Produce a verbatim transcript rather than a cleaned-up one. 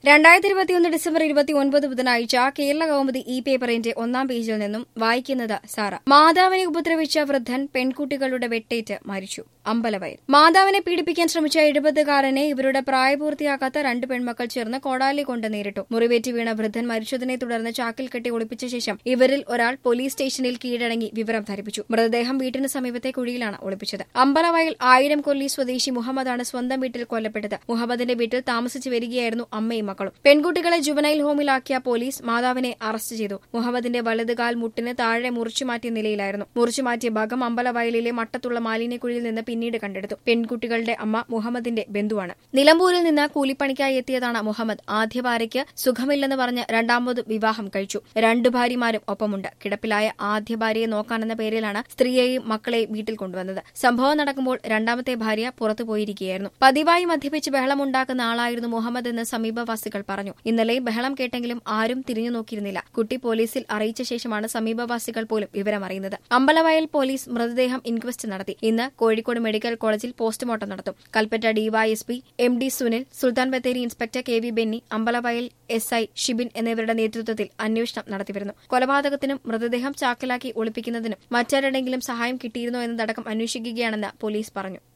രണ്ടായിരത്തി ഇരുപത്തിയൊന്ന് ഡിസംബർ ഇരുപത്തിയൊൻപത് ബുധനാഴ്ച കേരള കൗമുദി ഇ പേപ്പറിന്റെ ഒന്നാം പേജിൽ നിന്നും വായിക്കുന്നത് സാറ. മാതാവിനെ ഉപദ്രവിച്ച വൃദ്ധൻ പെൺകുട്ടികളുടെ വെട്ടേറ്റ് മരിച്ചു. അമ്പലവയൽ. മാതാവിനെ പീഡിപ്പിക്കാൻ ശ്രമിച്ച എഴുപതുകാരനെ ഇവരുടെ പ്രായപൂർത്തിയാകാത്ത രണ്ട് പെൺമക്കൾ ചേർന്ന് കോടാലി കൊണ്ട് നേരിട്ടു. മുറിവേറ്റ് വീണ വൃദ്ധൻ മരിച്ചതിനെ തുടർന്ന് ചാക്കിൽ കെട്ടി ഒളിപ്പിച്ച ശേഷം ഇവരിൽ ഒരാൾ പോലീസ് സ്റ്റേഷനിൽ കീഴടങ്ങി വിവരം ധരിപ്പിച്ചു. മൃതദേഹം വീട്ടിന് സമീപത്തെ കുഴിയിലാണ് ഒളിപ്പിച്ചത്. അമ്പലവയൽ ആയിരം കൊല്ലി സ്വദേശി മുഹമ്മദാണ് സ്വന്തം വീട്ടിൽ കൊല്ലപ്പെട്ടത്. മുഹമ്മദിന്റെ വീട്ടിൽ താമസിച്ചു വരികയായിരുന്നു അമ്മയും മക്കളും. പെൺകുട്ടികളെ ജുവനൈൽ ഹോമിലാക്കിയ പോലീസ് മാതാവിനെ അറസ്റ്റ് ചെയ്തു. മുഹമ്മദിന്റെ വലതുകാൽ മുട്ടിന് താഴെ മുറിച്ചുമാറ്റിയ നിലയിലായിരുന്നു. മുറിച്ചുമാറ്റിയ ഭാഗം അമ്പലവയലിലെ മട്ടത്തുള്ള മാലിന്യക്കുഴിയിൽ നിന്ന് പിന്നീട് കണ്ടെടുത്തു. പെൺകുട്ടികളുടെ അമ്മ മുഹമ്മദിന്റെ ബന്ധുവാണ്. നിലമ്പൂരിൽ നിന്ന് കൂലിപ്പണിക്കായി എത്തിയതാണ് മുഹമ്മദ്. ആദ്യ ഭാര്യയ്ക്ക് സുഖമില്ലെന്ന് പറഞ്ഞ് രണ്ടാമത് വിവാഹം കഴിച്ചു. രണ്ടു ഭാര്യമാരും ഒപ്പമുണ്ട്. കിടപ്പിലായ ആദ്യ ഭാര്യയെ നോക്കാനെന്ന പേരിലാണ് സ്ത്രീയെയും മക്കളെയും വീട്ടിൽ കൊണ്ടുവന്നത്. സംഭവം നടക്കുമ്പോൾ രണ്ടാമത്തെ ഭാര്യ പുറത്തുപോയിരിക്കുകയായിരുന്നു. പതിവായി മദ്യപിച്ച് ബഹളമുണ്ടാക്കുന്ന ആളായിരുന്നു മുഹമ്മദ് എന്ന് സമീപവാസികൾ പറഞ്ഞു. ഇന്നലെ ബഹളം കേട്ടെങ്കിലും ആരും തിരിഞ്ഞു നോക്കിയിരുന്നില്ല. കുട്ടി പോലീസിൽ അറിയിച്ച ശേഷമാണ് സമീപവാസികൾ പോലും വിവരമറിയുന്നത്. അമ്പലവയൽ പോലീസ് മൃതദേഹം ഇൻക്വസ്റ്റ് നടത്തി. ഇന്ന് കോഴിക്കോട് മെഡിക്കൽ കോളേജിൽ പോസ്റ്റ്മോർട്ടം നടത്തും. Kalpetta DYSP M D Sunil, Sultan Bathery inspector K V Benny, Ambalavayal S I Shibin എന്നിവരുടെ നേതൃത്വത്തിൽ അന്വേഷണം നടത്തിവരുന്നു. കൊലപാതകത്തിനും മൃതദേഹം ചാക്കിലാക്കി ഒളിപ്പിക്കുന്നതിനും മറ്റാരുടെങ്കിലും സഹായം കിട്ടിയിരുന്നോ എന്നതടക്കം അന്വേഷിക്കുകയാണെന്ന് പോലീസ് പറഞ്ഞു.